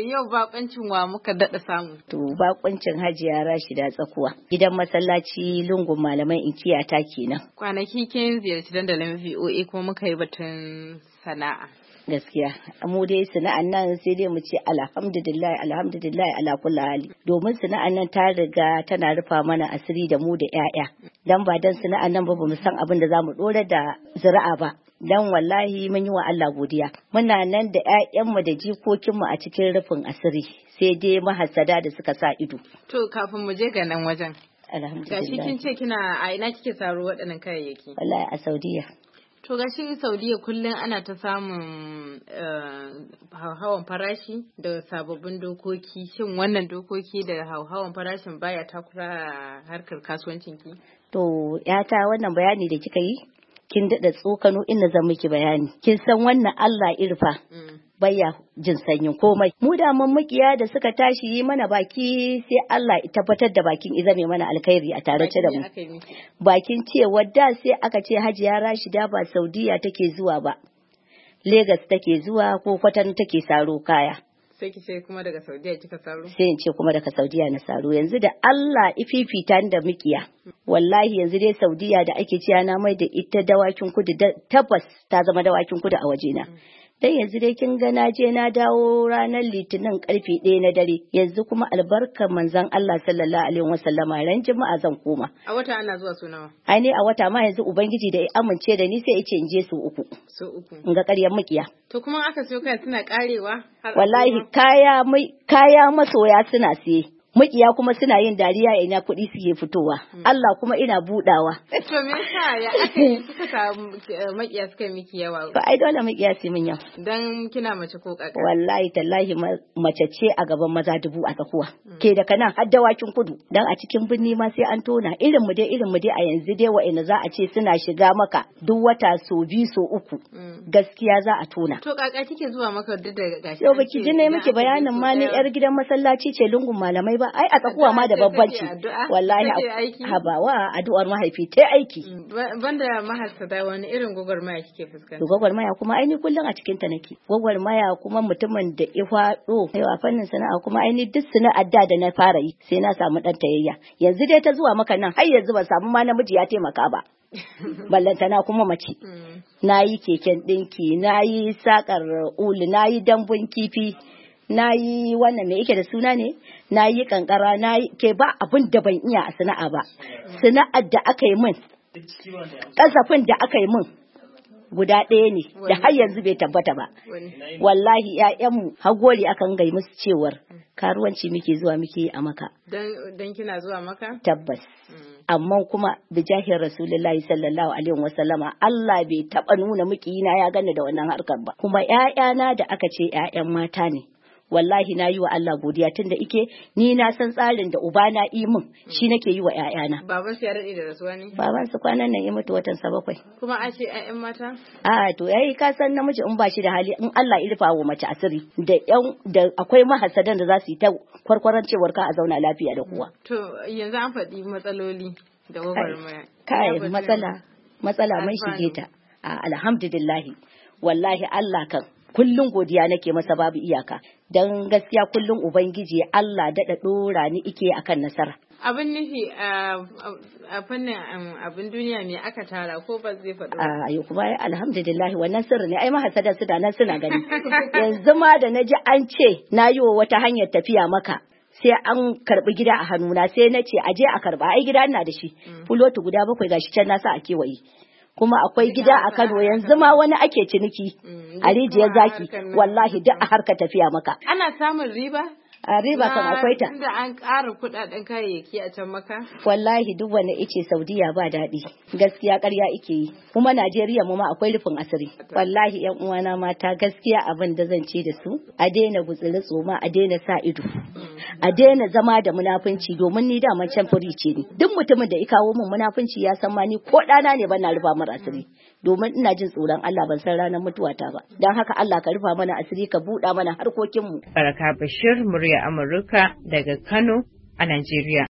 yau bakuncin wa muka daɗa samu. To bakuncin Hajiya Rashida Tsakuwa. Gidan masallaci lungun malaman inkiya ta kenan. Kwanaki kin ziyarci dandalin VOA kuma muka yi batun sana'a. Gaskiya mu dai sana'an nan sai dai mu ce alhamdulillah ala kulli hali, domin sana'an nan ta riga tana rufa mana asiri da mu da 'ya'ya. Dan ba dan sana'an nan ba mu san abin da zamu dora da zuri'a ba. Dan wallahi mun yi wa Allah godiya. Muna nan da 'ya'yanmu da jikokinmu a cikin rufin asiri, sai dai mahasada da suka sa ido. To kafin mu je ga nan wajen. Alhamdulillah. Gashi kin ce a ina kike saro waɗannan kayayyaki? Wallahi a Saudiya. To gashi Saudiya kullum ana ta samun hauhawan farashi da sababbin dokoki. Shin wannan dokoki da hauhawan farashin baya takura harkar kasuwancin ki? To yata wannan bayani da kika yi, kin daɗa tsokano inda zan miki bayani. Kin san wannan Allah irfa baya jin sanyin komai. Mu da makiya da suka tashi yi mana baki, sai Allah ya tabbatar da bakin izame mana alkhairi a tare da mu. Bakin cewa da sai aka ce Hajiya Rashida ba Saudiya take zuwa ba, Legas take zuwa ko Kwatano take saro kaya. Sai ki ce kuma daga Saudiya kika saro? Sai in ce kuma daga Saudiya na saro. Yanzu da Allah ififita da mukiya. Wallahi yanzu dai Saudiya da ake ciya na mai da ita dawakin kudu, tabbas ta zama dawakin kudu a wajena. Dan yanzu dai kin ga na je na dawo ranar Litinin karfe 1 na dare. Yanzu kuma albarkar manzon Allah sallallahu alaihi wasallama ran Juma'a zan koma. A wata ana zuwa su nawa? Ai ne a wata ma yanzu ubangiji da ya amince da ni sai ya ce in je su 3. Su 3. In ga ƙaryar mukiya. To kuma aka siyo kaya suna karewa? Wallahi kaya masoya suna siye. Makiya kuma suna yin dariya ina kuɗi suke fitowa. Allah kuma ina budawa. To me yasa ya ake suka makiya suka miki yawa? Ba ai dole makiya su min yawa. Dan kina mace ko kaka? Wallahi tallahi mace ce a gaban maza 1000 a tsakuwa. Ke da kanan har dawakin kudu. Dan a cikin birni ma sai an tona. Irin mu dai a yanzu dai wa'ina za a ce suna shiga maka duk wata so 2 so 3. Gaskiya za a tona. To kaka kike zuwa maka duk da gashi? Yau baki ji ne miki bayanin ma ni yar gidan masallaci ce lungun malamai ba, ai a tsakuwa ma da babbanci. Wallahi habawa addu'ar mahaifi ta aiki. Banda mahasada wani irin gwagwarmaya kike fuskanta? Gwagwarmaya kuma ai ni kullum a cikin ta nake. Gwagwarmaya kuma mutumin da ya fado a fannin sana'a kuma ai ni duk sana'ar da na fara yi sai na samu dan tayayya. Yanzu dai ta zuwa maka nan har yanzu ban samu ma namiji ya taimaka ba. Ballantana kuma mace. Na yi keken ɗinki, na yi sakar ulu, na yi dambun kifi, na yi wannan me yake da suna ne, na yi kankara, na yi ke ba abin da ban iya a sana'a ba. Sana'ar da aka yi min, kasafin da aka yi min guda ɗaya ne da har yanzu bai tabbata ba. Wallahi ƴaƴanmu hagoli akan gai musu cewar karuwanci muke zuwa muke yi a Maka. Dan kina zuwa Maka? Tabbas. Amma kuma bijahin Rasulullahi sallallahu alaihi wasallama Allah bai taɓa nuna miki na ya gane da wannan harkar ba. Kuma ƴaƴana da aka ce ƴaƴan mata ne. Wallahi na yi wa Allah godiya tunda ike ni na san tsarin da ubana yi min shi nake yi wa ƴaƴana. Baban su ya daɗe da rasuwa ne? Baban su kwanan nan ya mutu watan 7. Kuma a ce ƴaƴan mata? A to yayi ka san namiji in ba shi da hali in Allah ya rufa wa mace asiri da akwai mahasadan da za su yi ta kwarkwaran cewar ka a zauna lafiya da kowa. To yanzu an faɗi matsaloli da gwagwarmaya. Kai matsala mai shige ta. Alhamdulillah wallahi Allah kan kullum godiya nake masa babu iyaka don gaskiya kullum ubangiji Allah daɗa ɗora ni ike akan nasara. Abin nufi a fannin abin duniya ne aka tara ko ba zai faɗo? Ayo kuma alhamdulillah wannan sirri ne ai mahasada su da nan suna gani. Yanzu ma da naji an ce na yi wa wata hanyar tafiya Maka sai an karɓi gida a hannuna sai na ce aje a karɓa ai gida ina da shi. Fuloti guda 7 gashi can nasa a kewaye. Kuma akwai gida a Kano yanzu ma wani ake ciniki a rijiyar zaki wallahi duk a harka tafiya Maka. Ana samun riba? A riba kan akwai ta. Tunda an ƙara kuɗaɗen kayayyaki a can Maka? Wallahi duk wanda ice Saudiya ba daɗi. Gaskiya ƙarya ike yi. Kuma Najeriya mu ma akwai rufin asiri. Wallahi ƴan uwana mata gaskiya abin da zan ce da su a daina gutsiri tsoma a daina sa ido. A daina zama da munafunci domin ni da can furi ce ni. Duk mutumin da ya kawo min munafunci ya san ma ni ko ɗana ne ban na rufa mara asiri. Domin ina jin tsoron Allah ban san ranar mutuwata ba. Don haka Allah ka rufa mana asiri ka buɗa mana harkokinmu. Baraka Bashir, murya Amurka daga Kano a Najeriya.